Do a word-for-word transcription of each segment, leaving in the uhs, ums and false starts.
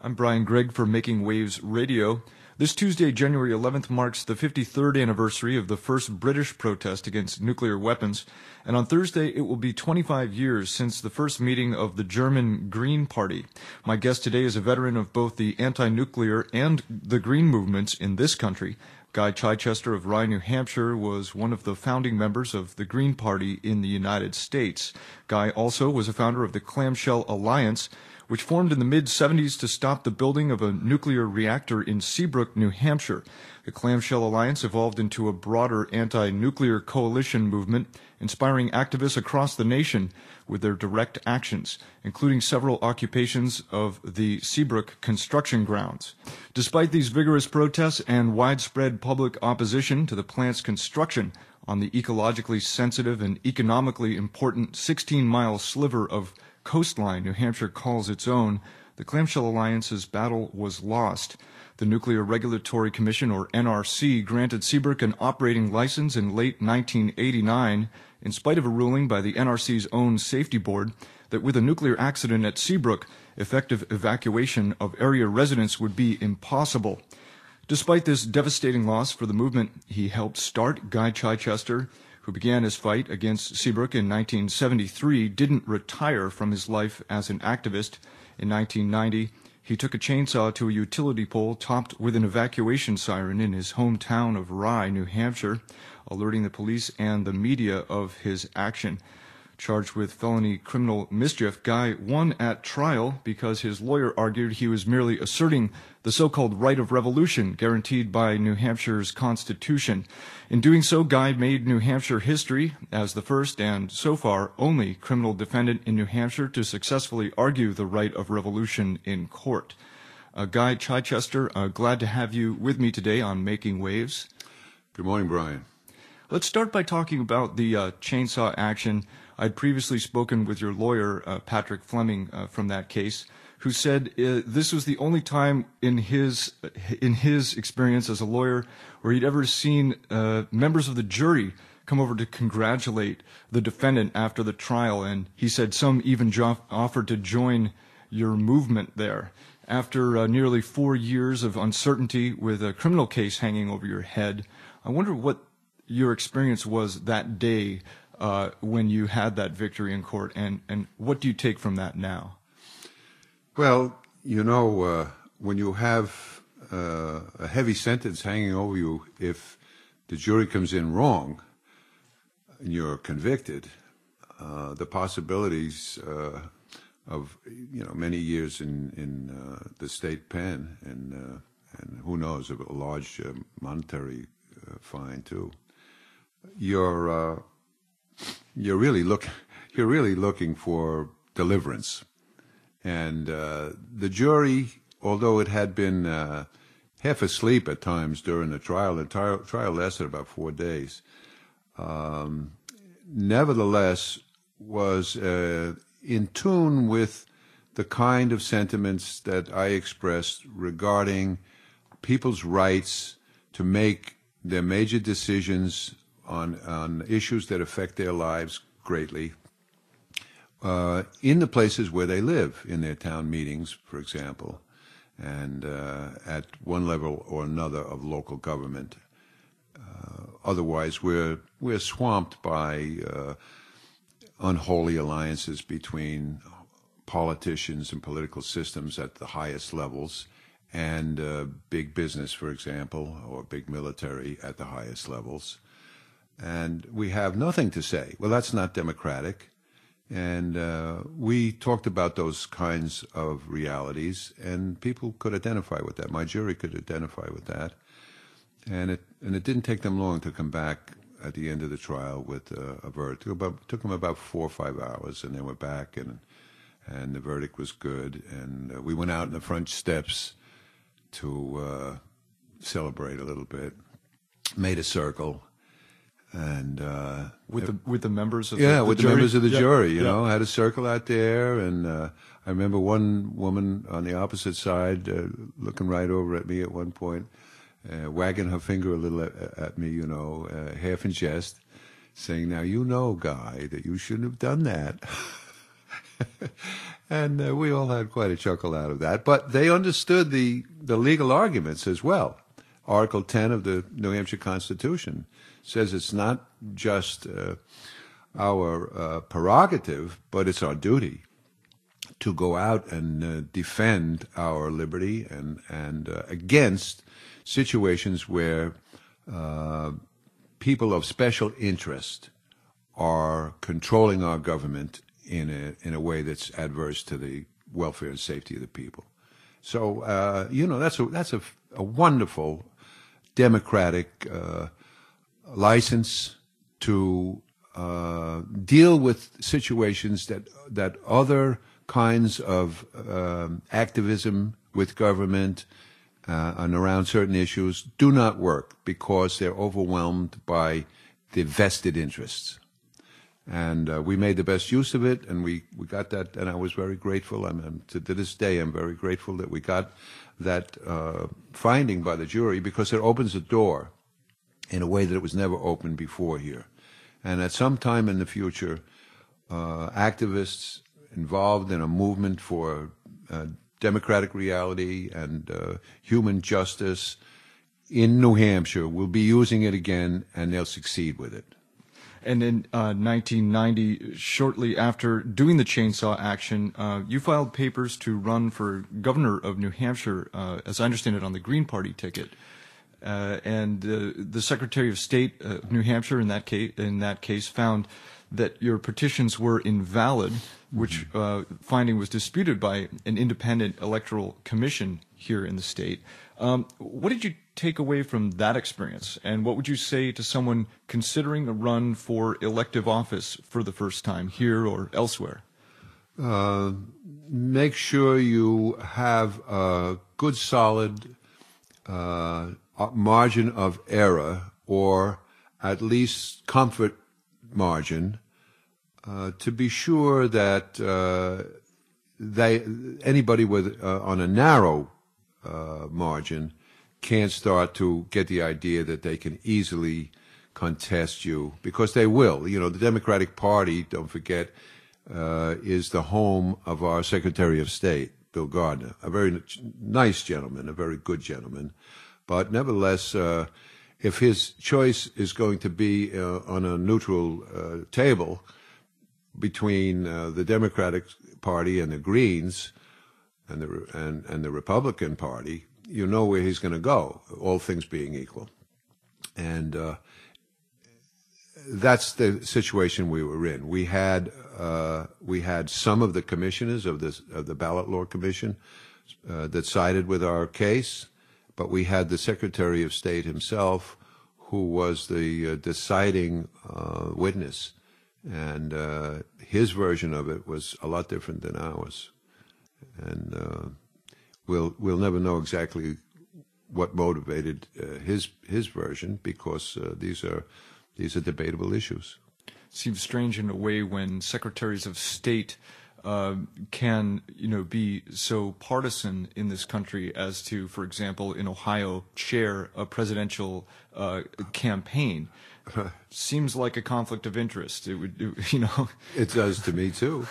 I'm Brian Gregg for Making Waves Radio. This Tuesday, January eleventh, marks the fifty-third anniversary of the first British protest against nuclear weapons, and on Thursday it will be twenty-five years since the first meeting of the German Green Party. My guest today is a veteran of both the anti-nuclear and the green movements in this country. Guy Chichester of Rye, New Hampshire, was one of the founding members of the Green Party in the United States. Guy also was a founder of the Clamshell Alliance, which formed in the mid seventies to stop the building of a nuclear reactor in Seabrook, New Hampshire. The Clamshell Alliance evolved into a broader anti-nuclear coalition movement, inspiring activists across the nation with their direct actions, including several occupations of the Seabrook construction grounds. Despite these vigorous protests and widespread public opposition to the plant's construction on the ecologically sensitive and economically important sixteen-mile sliver of coastline New Hampshire calls its own, the Clamshell Alliance's battle was lost. The Nuclear Regulatory Commission, or N R C, granted Seabrook an operating license in late nineteen eighty-nine, in spite of a ruling by the N R C's own safety board that with a nuclear accident at Seabrook, effective evacuation of area residents would be impossible. Despite this devastating loss for the movement he helped start, Guy Chichester, who began his fight against Seabrook in nineteen seventy-three, didn't retire from his life as an activist. In nineteen ninety, he took a chainsaw to a utility pole topped with an evacuation siren in his hometown of Rye, New Hampshire, alerting the police and the media of his action. Charged with felony criminal mischief, Guy won at trial because his lawyer argued he was merely asserting the so-called right of revolution guaranteed by New Hampshire's Constitution. In doing so, Guy made New Hampshire history as the first and, so far, only criminal defendant in New Hampshire to successfully argue the right of revolution in court. Uh, Guy Chichester, uh, glad to have you with me today on Making Waves. Good morning, Brian. Let's start by talking about the uh, chainsaw action. I'd previously spoken with your lawyer, uh, Patrick Fleming, uh, from that case, who said uh, this was the only time in his in his experience as a lawyer where he'd ever seen uh, members of the jury come over to congratulate the defendant after the trial, and he said some even jo- offered to join your movement there. After uh, nearly four years of uncertainty with a criminal case hanging over your head, I wonder what your experience was that day uh, when you had that victory in court, and, and what do you take from that now? Well, you know, uh, when you have uh, a heavy sentence hanging over you, if the jury comes in wrong and you're convicted, uh, the possibilities uh, of, you know, many years in, in uh, the state pen and, uh, and who knows, a large uh, monetary uh, fine too. You're uh, you're really look you're really looking for deliverance, and uh, the jury, although it had been uh, half asleep at times during the trial, the trial, trial lasted about four days. Um, nevertheless, was uh, in tune with the kind of sentiments that I expressed regarding people's rights to make their major decisions on, on issues that affect their lives greatly uh, in the places where they live, in their town meetings, for example, and uh, at one level or another of local government. Uh, otherwise, we're, we're swamped by uh, unholy alliances between politicians and political systems at the highest levels and uh, big business, for example, or big military at the highest levels. And we have nothing to say. Well, that's not democratic. And uh, we talked about those kinds of realities, and people could identify with that. My jury could identify with that. And it and it didn't take them long to come back at the end of the trial with uh, a verdict. It took, about, took them about four or five hours, and they were back, and and the verdict was good. And uh, we went out in the front steps to uh, celebrate a little bit, made a circle. And uh, with the with the members of yeah, the, the with jury? the members of the yeah. jury, you yeah. know, had a circle out there, and uh, I remember one woman on the opposite side uh, looking right over at me at one point, uh, wagging her finger a little at, at me, you know, uh, half in jest, saying, "Now you know, Guy, that you shouldn't have done that." And uh, we all had quite a chuckle out of that. But they understood the, the legal arguments as well. Article ten of the New Hampshire Constitution says it's not just uh, our uh, prerogative, but it's our duty to go out and uh, defend our liberty and, and uh, against situations where uh, people of special interest are controlling our government in a in a way that's adverse to the welfare and safety of the people. So uh, you know that's a that's a, a wonderful democratic uh, license to uh, deal with situations that that other kinds of um, activism with government uh, and around certain issues do not work because they're overwhelmed by the vested interests. And uh, we made the best use of it, and we, we got that, and I was very grateful. I'm, I'm, to, to this day, I'm very grateful that we got that uh, finding by the jury, because it opens a door in a way that it was never opened before here. And at some time in the future, uh, activists involved in a movement for uh, democratic reality and uh, human justice in New Hampshire will be using it again, and they'll succeed with it. And in uh, nineteen ninety, shortly after doing the chainsaw action, uh, you filed papers to run for governor of New Hampshire, uh, as I understand it, on the Green Party ticket. Uh, and uh, the Secretary of State of New Hampshire, in that case, in that case, found that your petitions were invalid, which uh, finding was disputed by an independent electoral commission here in the state. Um, what did you take away from that experience, and what would you say to someone considering a run for elective office for the first time here or elsewhere? Uh, make sure you have a good, solid uh, margin of error, or at least comfort margin, uh, to be sure that uh, they anybody with uh, on a narrow uh, margin can't start to get the idea that they can easily contest you, because they will. You know, the Democratic Party, don't forget, uh, is the home of our Secretary of State, Bill Gardner, a very nice gentleman, a very good gentleman. But nevertheless, uh, if his choice is going to be uh, on a neutral uh, table between uh, the Democratic Party and the Greens and the, and, and the Republican Party, you know where he's going to go, all things being equal. And uh, that's the situation we were in. We had uh, we had some of the commissioners of this of the Ballot Law Commission uh, that sided with our case, but we had the Secretary of State himself, who was the uh, deciding uh, witness, and uh, his version of it was a lot different than ours. And uh, We'll we'll never know exactly what motivated uh, his his version, because uh, these are these are debatable issues. Seems strange in a way when secretaries of state uh, can you know be so partisan in this country as to, for example, in Ohio, chair a presidential uh, campaign. Seems like a conflict of interest. It would it, you know. It does to me too.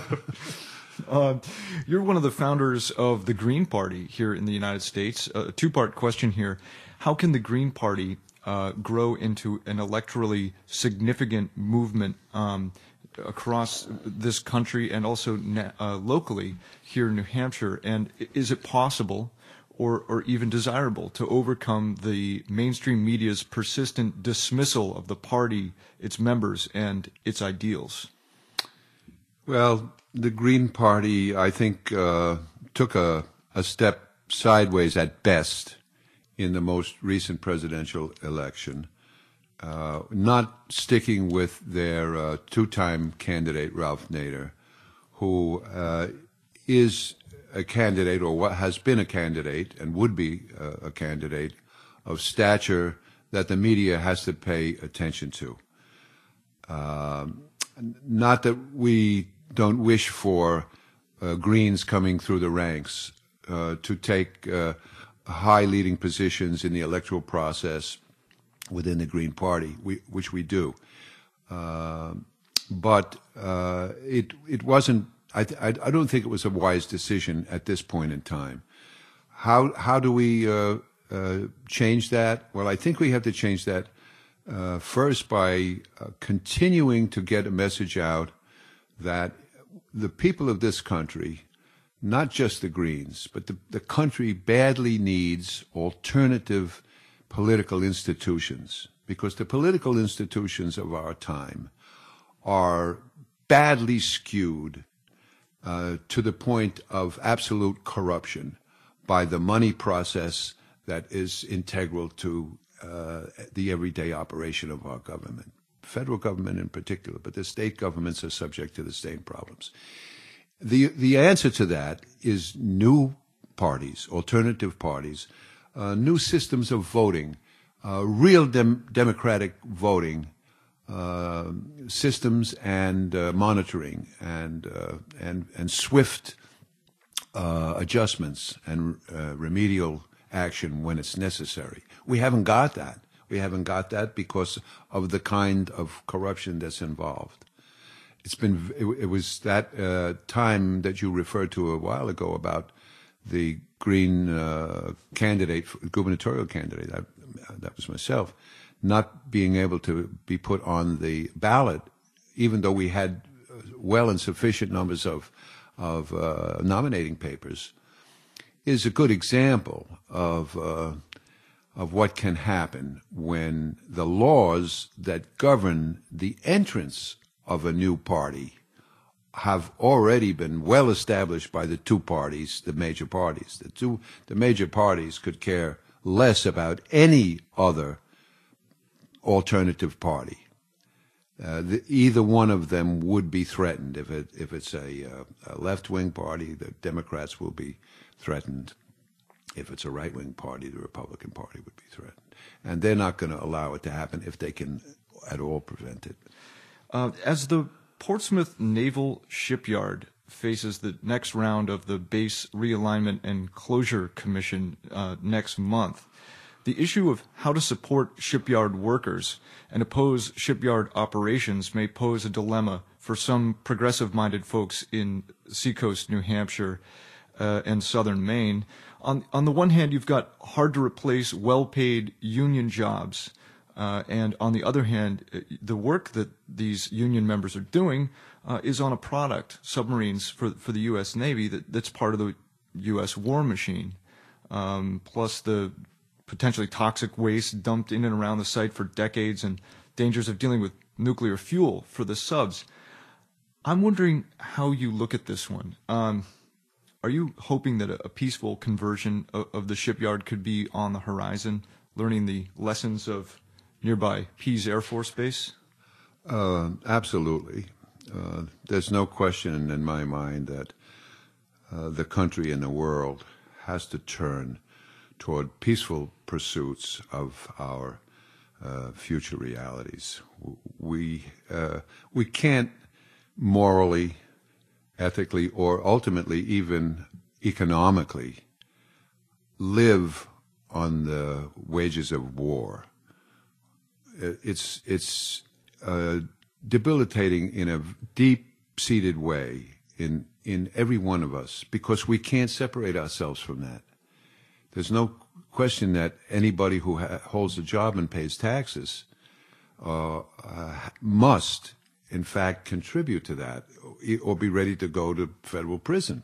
Uh, you're one of the founders of the Green Party here in the United States. A two-part question here. How can the Green Party uh, grow into an electorally significant movement um, across this country and also na uh, locally here in New Hampshire? And is it possible or, or even desirable to overcome the mainstream media's persistent dismissal of the party, its members, and its ideals? Well, the Green Party, I think, uh, took a, a step sideways at best in the most recent presidential election, uh, not sticking with their uh, two-time candidate, Ralph Nader, who uh, is a candidate, or what has been a candidate and would be uh, a candidate of stature that the media has to pay attention to. Uh, not that we don't wish for uh, Greens coming through the ranks uh, to take uh, high leading positions in the electoral process within the Green Party, we, which we do. Uh, but uh, it it wasn't I, I, I don't think it was a wise decision at this point in time. How how do we uh, uh, change that? Well, I think we have to change that uh, first by uh, continuing to get a message out that the people of this country, not just the Greens, but the, the country badly needs alternative political institutions, because the political institutions of our time are badly skewed uh, to the point of absolute corruption by the money process that is integral to uh, the everyday operation of our government, federal government in particular, but the state governments are subject to the same problems. The, the answer to that is new parties, alternative parties, uh, new systems of voting, uh, real dem democratic voting, uh, systems and uh, monitoring and, uh, and, and swift uh, adjustments and uh, remedial action when it's necessary. We haven't got that. We haven't got that because of the kind of corruption that's involved. It's been, it, it was that uh, time that you referred to a while ago about the Green uh, candidate, gubernatorial candidate, that, that was myself, not being able to be put on the ballot, even though we had well and sufficient numbers of, of uh, nominating papers, is a good example of, uh, of what can happen when the laws that govern the entrance of a new party have already been well established by the two parties, the major parties. The two, the major parties could care less about any other alternative party. Uh, the, either one of them would be threatened. If it if it's a, uh, a left-wing party, the Democrats will be threatened. If it's a right-wing party, the Republican Party would be threatened. And they're not going to allow it to happen if they can at all prevent it. Uh, as the Portsmouth Naval Shipyard faces the next round of the Base Realignment and Closure Commission uh, next month, the issue of how to support shipyard workers and oppose shipyard operations may pose a dilemma for some progressive-minded folks in Seacoast, New Hampshire, uh, and southern Maine. On, on the one hand, you've got hard-to-replace, well-paid union jobs. Uh, and on the other hand, the work that these union members are doing uh, is on a product, submarines for for the U S Navy, that, that's part of the U S war machine, um, plus the potentially toxic waste dumped in and around the site for decades and dangers of dealing with nuclear fuel for the subs. I'm wondering how you look at this one. Um, are you hoping that a, a peaceful conversion of, of the shipyard could be on the horizon, learning the lessons of nearby Pease Air Force Base? Uh, absolutely. Uh, there's no question in my mind that uh, the country and the world has to turn toward peaceful pursuits of our uh, future realities. We, uh, we can't morally, ethically, or ultimately even economically live on the wages of war. It's, it's uh, debilitating in a deep-seated way in, in every one of us because we can't separate ourselves from that. There's no question that anybody who ha holds a job and pays taxes uh, uh, must, in fact, contribute to that or be ready to go to federal prison.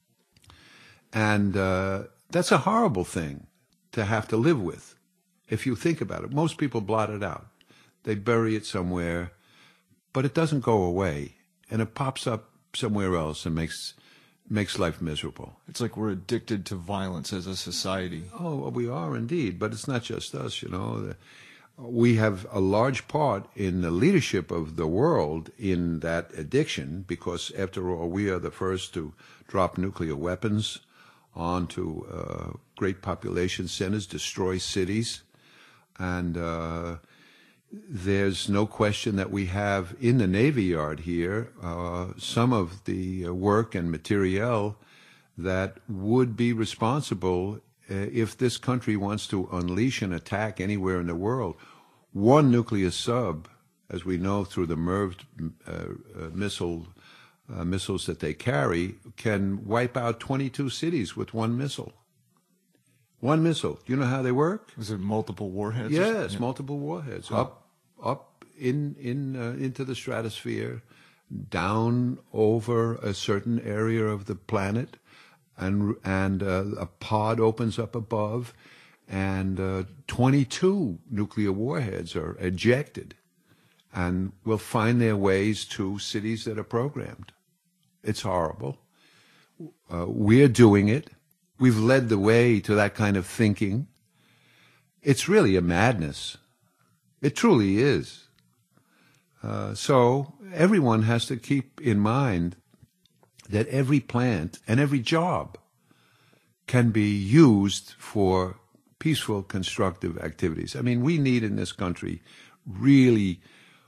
And uh, that's a horrible thing to have to live with. If you think about it, most people blot it out. They bury it somewhere, but it doesn't go away, and it pops up somewhere else and makes makes life miserable. It's like we're addicted to violence as a society. Oh, well, we are indeed, but it's not just us, you know. We have a large part in the leadership of the world in that addiction because, after all, we are the first to drop nuclear weapons onto uh, great population centers, destroy cities. And uh, there's no question that we have in the Navy Yard here uh, some of the uh, work and materiel that would be responsible uh, if this country wants to unleash an attack anywhere in the world. One nuclear sub, as we know through the M I R V uh, uh, missile uh, missiles that they carry can wipe out twenty-two cities with one missile. One missile. Do you know how they work? Is it multiple warheads? Yes, yeah. multiple warheads. Huh. Up, up in in uh, into the stratosphere, down over a certain area of the planet, and and uh, a pod opens up above, and uh, twenty-two nuclear warheads are ejected, and will find their ways to cities that are programmed. It's horrible. Uh, we're doing it. We've led the way to that kind of thinking. It's really a madness. It truly is. Uh, so everyone has to keep in mind that every plant and every job can be used for peaceful, constructive activities. I mean, we need in this country really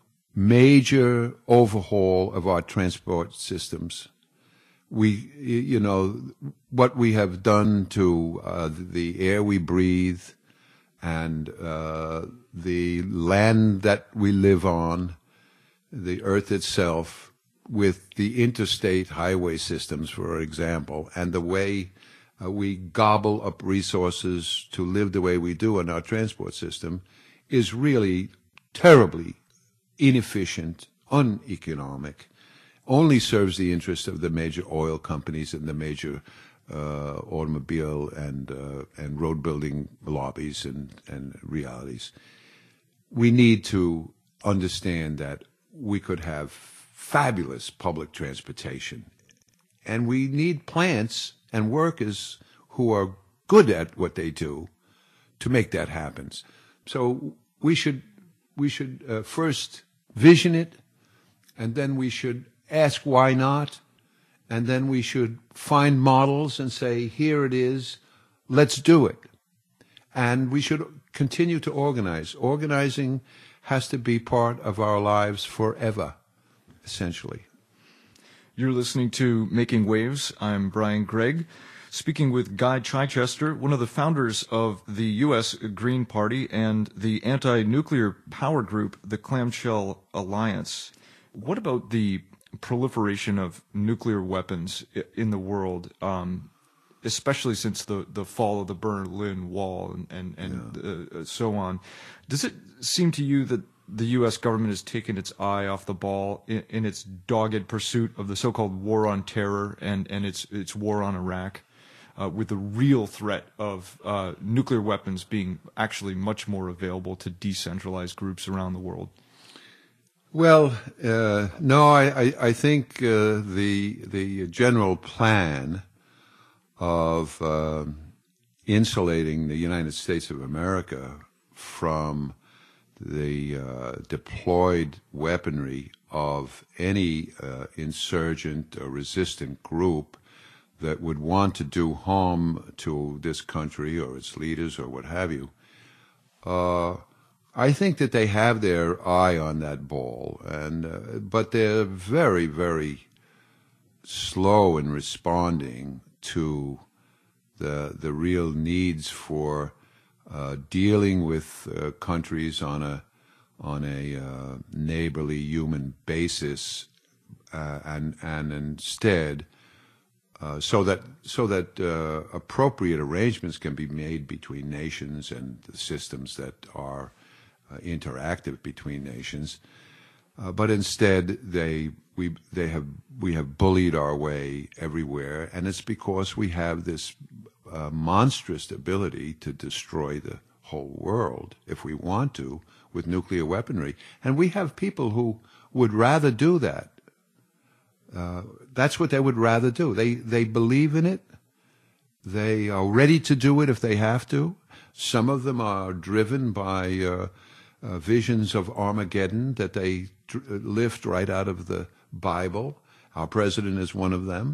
major overhaul of our transport systems. We, you know, what we have done to uh, the air we breathe and uh, the land that we live on, the earth itself, with the interstate highway systems, for example, and the way uh, we gobble up resources to live the way we do in our transport system is really terribly inefficient, uneconomic, only serves the interests of the major oil companies and the major uh, automobile and uh, and road building lobbies and, and realities. We need to understand that we could have fabulous public transportation, and we need plants and workers who are good at what they do to make that happen. So we should we should uh, first vision it, and then we should ask why not, and then we should find models and say, here it is, let's do it. And we should continue to organize. Organizing has to be part of our lives forever, essentially. You're listening to Making Waves. I'm Brian Gregg, speaking with Guy Chichester, one of the founders of the U S Green Party and the anti-nuclear power group, the Clamshell Alliance. What about the proliferation of nuclear weapons in the world, um, especially since the, the fall of the Berlin Wall and, and, and yeah. uh, so on? Does it seem to you that the U S government has taken its eye off the ball in, in its dogged pursuit of the so-called war on terror and, and its, its war on Iraq, uh, with the real threat of uh, nuclear weapons being actually much more available to decentralized groups around the world? Well, uh, no, I, I, I think uh, the the general plan of uh, insulating the United States of America from the uh, deployed weaponry of any uh, insurgent or resistant group that would want to do harm to this country or its leaders or what have you, uh, I think that they have their eye on that ball, and uh, but they're very, very slow in responding to the the real needs for uh, dealing with uh, countries on a on a uh, neighborly human basis, uh, and and instead, uh, so that so that uh, appropriate arrangements can be made between nations and the systems that are Uh, interactive between nations, uh, but instead they we they have we have bullied our way everywhere, and it's because we have this uh, monstrous ability to destroy the whole world if we want to with nuclear weaponry, and we have people who would rather do that. Uh, that's what they would rather do. They they believe in it. They are ready to do it if they have to. Some of them are driven by Uh, Uh, visions of Armageddon that they dr- lift right out of the Bible. Our president is one of them.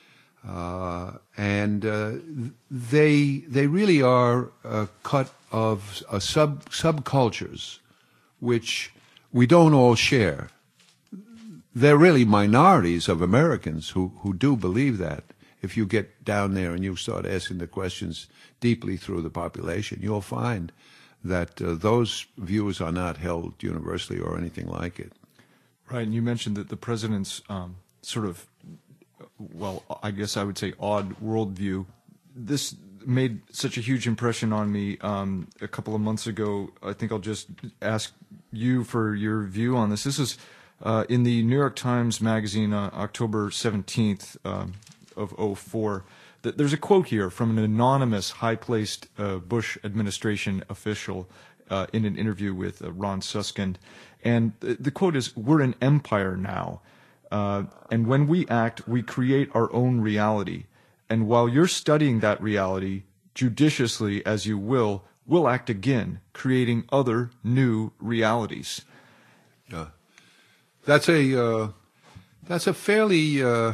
Uh, and uh, they they really are a cut of uh, sub subcultures which we don't all share. They're really minorities of Americans who, who do believe that. If you get down there and you start asking the questions deeply through the population, you'll find that uh, those views are not held universally or anything like it. Right, and you mentioned that the president's um, sort of, well, I guess I would say odd worldview. This made such a huge impression on me um, a couple of months ago. I think I'll just ask you for your view on this. This is uh, in the New York Times Magazine, uh, October seventeenth um, of oh four. There's a quote here from an anonymous high-placed uh, Bush administration official uh, in an interview with uh, Ron Suskind. And the, the quote is, "We're an empire now. Uh, and when we act, we create our own reality. And while you're studying that reality, judiciously as you will, we'll act again, creating other new realities." Uh, that's a uh, that's a fairly uh,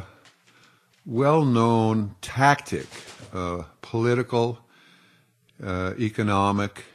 well-known tactic, uh, political, uh, economic,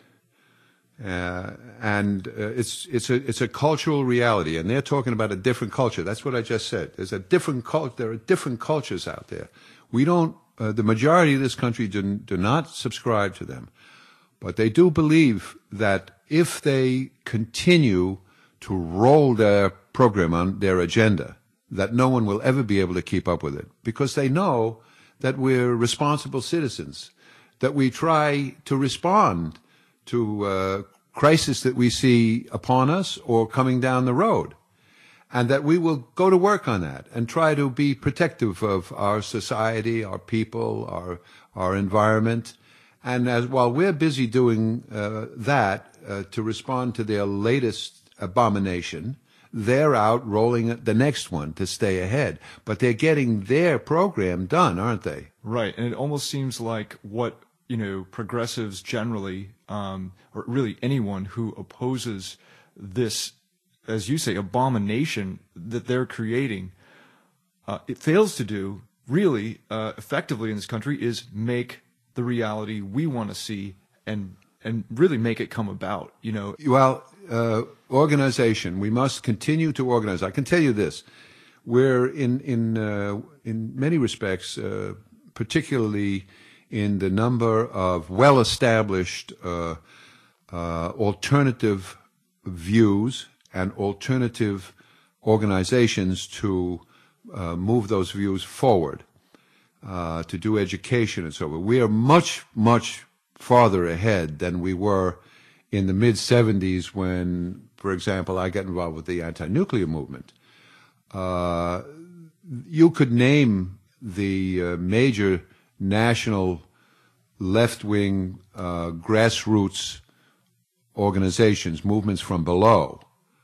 uh, and uh, it's it's a it's a cultural reality. And they're talking about a different culture. That's what I just said. There's a different cult. There are different cultures out there. We don't. Uh, the majority of this country do, do not subscribe to them, but they do believe that if they continue to roll their program on their agenda, that no one will ever be able to keep up with it, because they know that we're responsible citizens, that we try to respond to uh, crisis that we see upon us or coming down the road, and that we will go to work on that and try to be protective of our society, our people, our our environment. And as while we're busy doing uh, that uh, to respond to their latest abomination, they're out rolling the next one to stay ahead. But they're getting their program done, aren't they? Right, and it almost seems like what, you know, progressives generally, um, or really anyone who opposes this, as you say, abomination that they're creating, uh, it fails to do really uh, effectively in this country is make the reality we want to see and and really make it come about. You know, well, uh, organization. We must continue to organize. I can tell you this: we're in in uh, in many respects, uh, particularly in the number of well-established uh, uh, alternative views and alternative organizations to uh, move those views forward, uh, to do education and so on. We are much, much farther ahead than we were in the mid seventies when, for example, I got involved with the anti-nuclear movement. Uh, you could name the uh, major national left-wing uh, grassroots organizations, movements from below,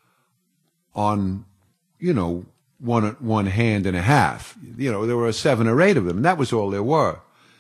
on, you know, one one hand and a half. You know, there were seven or eight of them, and that was all there were.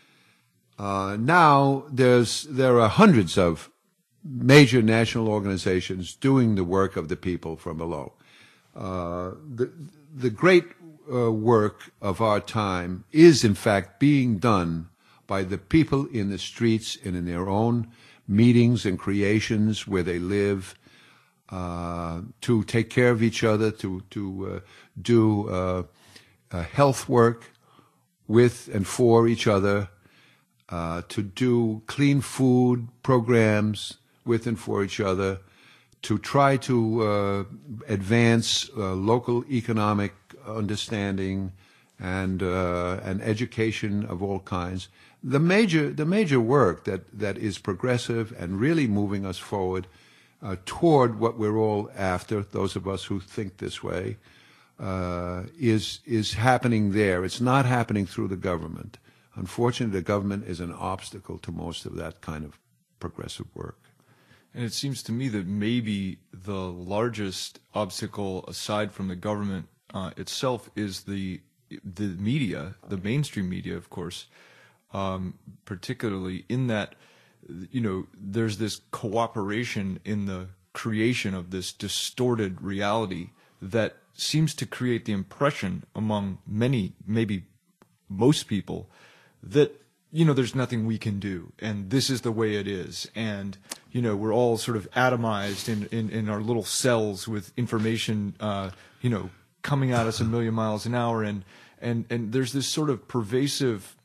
Uh, now there's there are hundreds of major national organizations doing the work of the people from below. Uh, the the great uh, work of our time is, in fact, being done by the people in the streets and in their own meetings and creations where they live, uh, to take care of each other, to to uh, do uh, uh, health work with and for each other, uh, to do clean food programs with and for each other, to try to uh, advance uh, local economic understanding and uh, and education of all kinds. The major the major work that, that is progressive and really moving us forward uh, toward what we're all after, those of us who think this way, uh, is is happening there. It's not happening through the government. Unfortunately, the government is an obstacle to most of that kind of progressive work. And it seems to me that maybe the largest obstacle, aside from the government uh, itself, is the the media, the mainstream media, of course, um, particularly in that, you know, there's this cooperation in the creation of this distorted reality that seems to create the impression among many, maybe most people, that, you know, there's nothing we can do, and this is the way it is, and, you know, we're all sort of atomized in, in, in our little cells with information, uh, you know, coming at us a million miles an hour, and, and, and there's this sort of pervasive,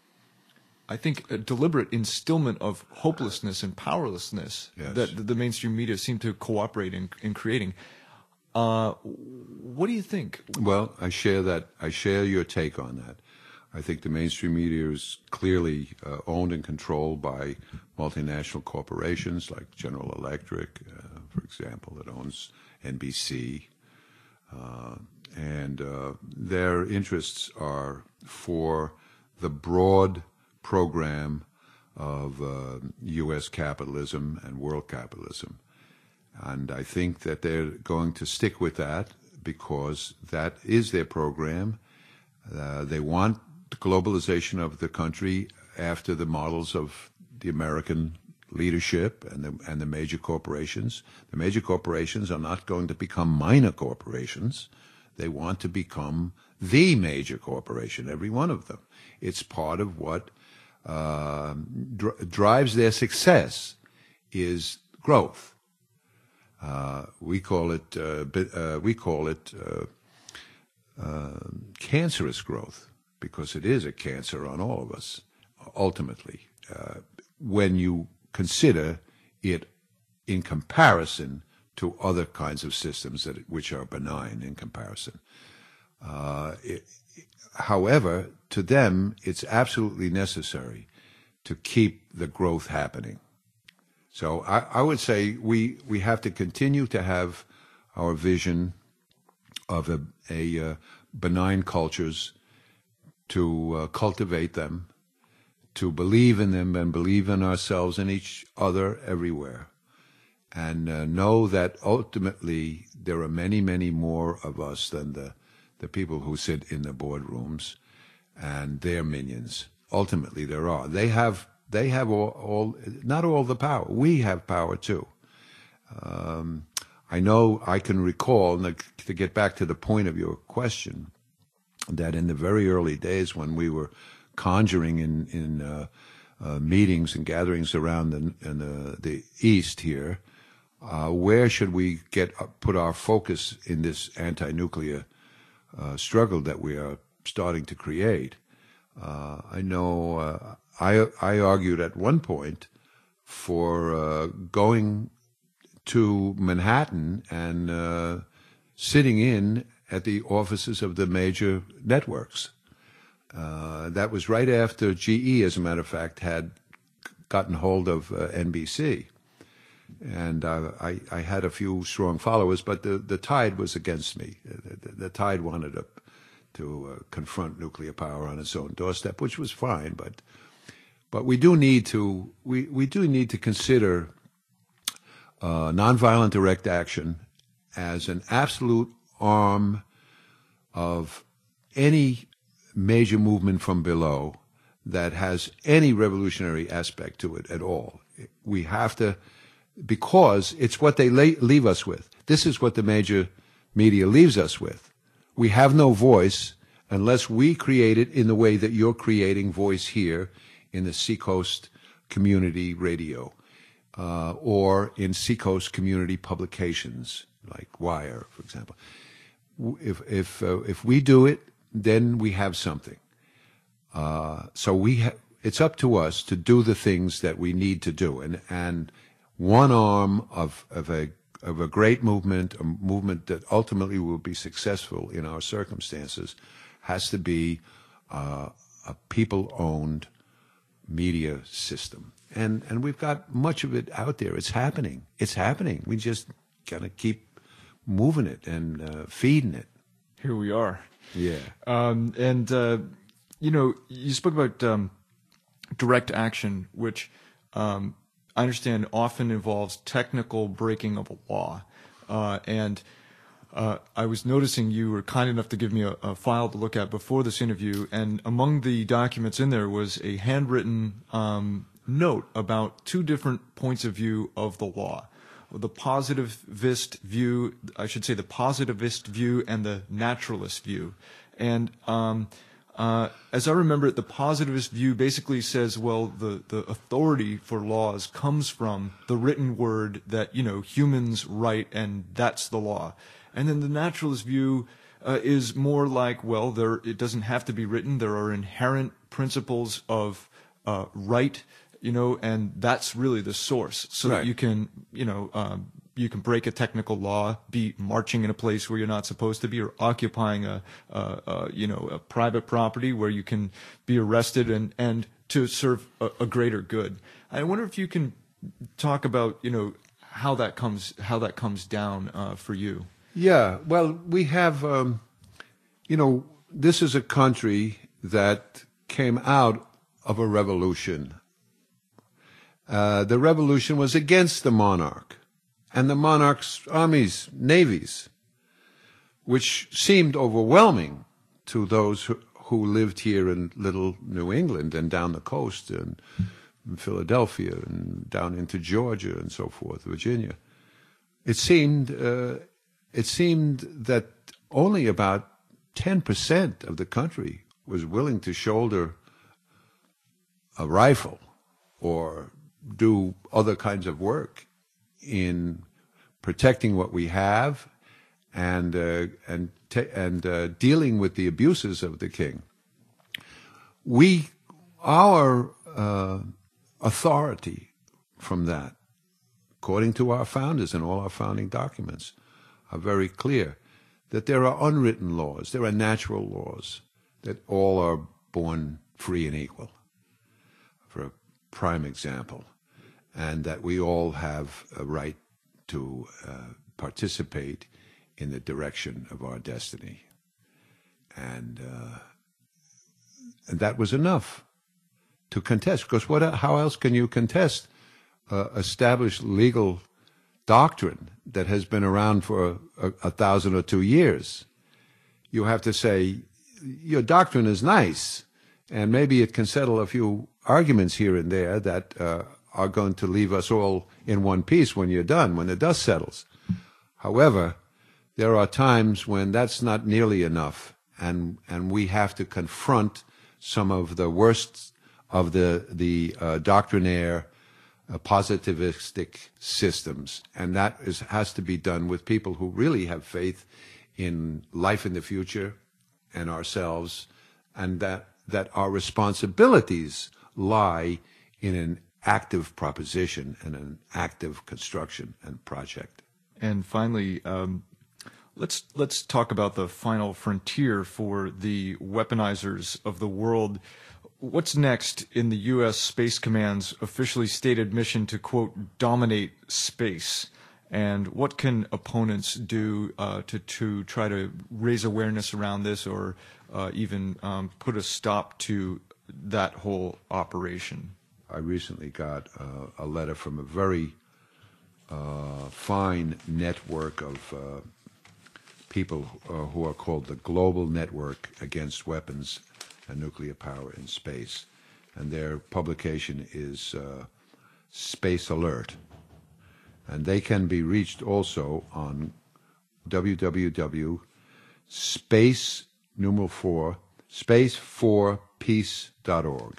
I think, a deliberate instillment of hopelessness and powerlessness. Yes. That the mainstream media seem to cooperate in, in creating. Uh, what do you think? Well, I share that. I share your take on that. I think the mainstream media is clearly uh, owned and controlled by multinational corporations like General Electric, uh, for example, that owns N B C. Uh, and uh, their interests are for the broad program of uh, U S capitalism and world capitalism. And I think that they're going to stick with that because that is their program. Uh, they want the globalization of the country after the models of the American leadership and the, and the major corporations. The major corporations are not going to become minor corporations. They want to become the major corporation, every one of them. It's part of what uh, dr- drives their success is growth. Uh, we call it uh, uh, we call it uh, uh, cancerous growth because it is a cancer on all of us. Ultimately, uh, when you consider it in comparison to other kinds of systems that which are benign in comparison. Uh, it, however, to them, it's absolutely necessary to keep the growth happening. So I, I would say we we have to continue to have our vision of a, a uh, benign cultures, to uh, cultivate them, to believe in them and believe in ourselves and each other everywhere, and uh, know that ultimately there are many, many more of us than the, the people who sit in the boardrooms and their minions. Ultimately there are. They have They have all, all, not all the power. We have power too. Um, I know I can recall, to get back to the point of your question, that in the very early days when we were conjuring in, in uh, uh, meetings and gatherings around the, in the, the East here, uh, where should we get uh, put our focus in this anti-nuclear uh, struggle that we are starting to create? Uh, I know uh, I, I argued at one point for uh, going to Manhattan and uh, sitting in at the offices of the major networks. Uh, that was right after G E, as a matter of fact, had gotten hold of uh, N B C. And uh, I, I had a few strong followers, but the, the tide was against me. The, the, the tide wanted to, to uh, confront nuclear power on its own doorstep, which was fine, but but we do need to we, we do need to consider uh, nonviolent direct action as an absolute arm of any major movement from below that has any revolutionary aspect to it at all. We have to, because it's what they la- leave us with. This is what the major media leaves us with. We have no voice unless we create it in the way that you're creating voice here in the Seacoast Community Radio, uh, or in Seacoast Community publications like Wire, for example. If if uh, if we do it, then we have something. Uh, so we ha- it's up to us to do the things that we need to do, and and one arm of of a of a great movement, a movement that ultimately will be successful in our circumstances, has to be uh, a people-owned media system. And and we've got much of it out there. It's happening. It's happening. We just got to keep moving it and uh, feeding it. Here we are. Yeah. Um, and, uh, you know, you spoke about um, direct action, which um, I understand often involves technical breaking of a law. Uh, and uh, I was noticing you were kind enough to give me a, a file to look at before this interview, and among the documents in there was a handwritten um, note about two different points of view of the law. The positivist view, I should say the positivist view and the naturalist view. And um, uh, as I remember it, the positivist view basically says, well, the, the authority for laws comes from the written word that, you know, humans write, and that's the law. And then the naturalist view uh, is more like, well, there it doesn't have to be written. There are inherent principles of uh, right, you know, and that's really the source, so right. that you can, you know, um, you can break a technical law, be marching in a place where you're not supposed to be, or occupying a, a, a you know a private property where you can be arrested and and to serve a, a greater good. I wonder if you can talk about you know how that comes how that comes down uh, for you. Yeah, well, we have um, you know this is a country that came out of a revolution. Uh, the revolution was against the monarch and the monarch's armies, navies, which seemed overwhelming to those who, who lived here in little New England and down the coast and in Philadelphia and down into Georgia and so forth, Virginia. It seemed uh, it seemed that only about ten percent of the country was willing to shoulder a rifle or do other kinds of work in protecting what we have and uh, and and uh, dealing with the abuses of the king. We, our uh, authority from that, according to our founders and all our founding documents, are very clear that there are unwritten laws, there are natural laws, that all are born free and equal, for a prime example, and that we all have a right to uh, participate in the direction of our destiny. And, uh, and that was enough to contest, because what, how else can you contest uh, established legal doctrine that has been around for a, a thousand or two years? You have to say, your doctrine is nice, and maybe it can settle a few arguments here and there that uh, are going to leave us all in one piece when you're done, when the dust settles. However, there are times when that's not nearly enough, and and we have to confront some of the worst of the the uh, doctrinaire, uh, positivistic systems, and that is has to be done with people who really have faith in life in the future and ourselves, and that that our responsibilities lie in an active proposition and an active construction and project. And finally, um, let's let's talk about the final frontier for the weaponizers of the world. What's next in the U S Space Command's officially stated mission to, quote, dominate space? And what can opponents do uh, to, to try to raise awareness around this, or uh, even um, put a stop to that whole operation? I recently got uh, a letter from a very uh, fine network of uh, people uh, who are called the Global Network Against Weapons and Nuclear Power in Space. And their publication is uh, Space Alert. And they can be reached also on w w w dot space numeral four space four peace dot org.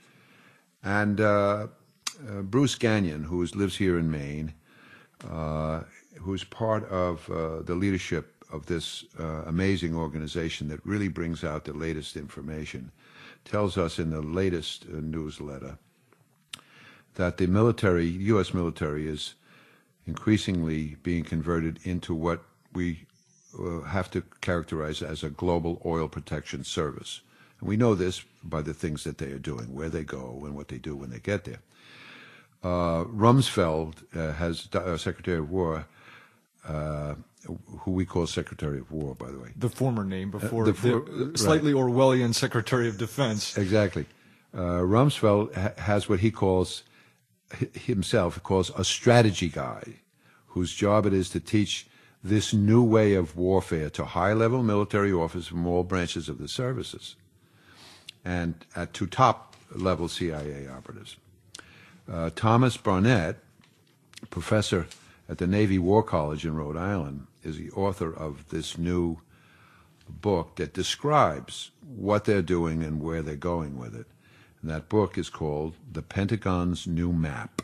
And uh, uh, Bruce Gagnon, who is, lives here in Maine, uh, who's part of uh, the leadership of this uh, amazing organization that really brings out the latest information, tells us in the latest uh, newsletter that the military, U S military, is increasingly being converted into what we uh, have to characterize as a global oil protection service. And we know this by the things that they are doing, where they go and what they do when they get there. Uh, Rumsfeld uh, has uh, Secretary of War, uh, who we call Secretary of War, by the way. The former name before uh, the, for, the slightly right. Orwellian Secretary of Defense. Exactly. Uh, Rumsfeld ha has what he calls himself calls a strategy guy, whose job it is to teach this new way of warfare to high-level military officers from all branches of the services, and uh, to top-level C I A operatives. Uh, Thomas Barnett, professor at the Navy War College in Rhode Island, is the author of this new book that describes what they're doing and where they're going with it. And that book is called The Pentagon's New Map.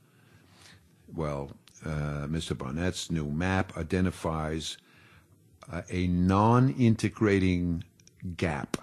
Well, uh, Mister Barnett's new map identifies uh, a non-integrating gap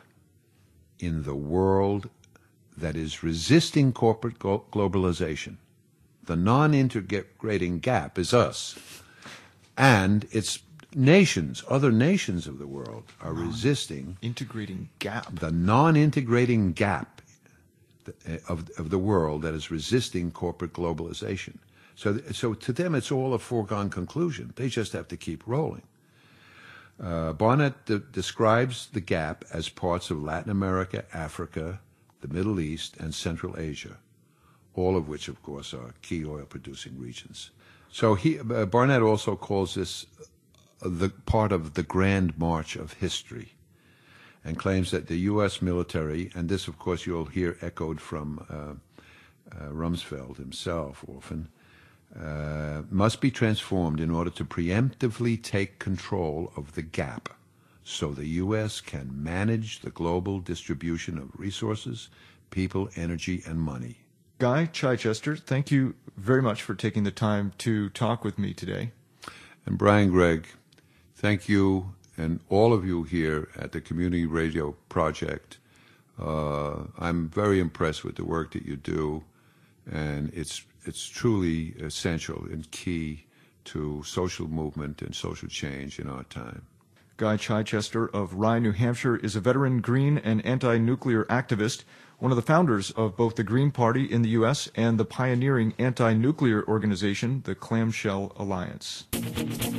in the world that is resisting corporate globalization, The non-integrating gap is us. And it's nations, other nations of the world are resisting integrating gap. The non-integrating gap of, of the world that is resisting corporate globalization. So, so to them, it's all a foregone conclusion. They just have to keep rolling. Uh, Barnett de- describes the gap as parts of Latin America, Africa, the Middle East, and Central Asia, all of which, of course, are key oil-producing regions. So he, uh, Barnett also calls this the part of the Grand March of history, and claims that the U S military, and this, of course, you'll hear echoed from uh, uh, Rumsfeld himself often, uh, must be transformed in order to preemptively take control of the gap so the U S can manage the global distribution of resources, people, energy, and money. Guy Chichester, thank you very much for taking the time to talk with me today. And Brian Gregg, thank you and all of you here at the Community Radio Project. Uh, I'm very impressed with the work that you do, and it's it's truly essential and key to social movement and social change in our time. Guy Chichester of Rye, New Hampshire, is a veteran Green and anti-nuclear activist, one of the founders of both the Green Party in the U S and the pioneering anti-nuclear organization, the Clamshell Alliance.